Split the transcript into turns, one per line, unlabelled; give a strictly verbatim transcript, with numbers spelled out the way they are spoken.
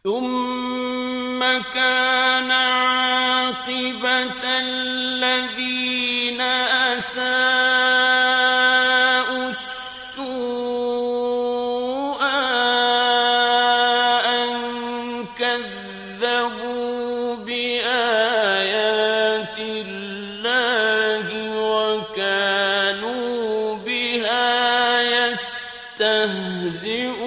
ثم كان عاقبة الذين أساءوا السوء أن كذبوا بآيات الله وكانوا بها يستهزئون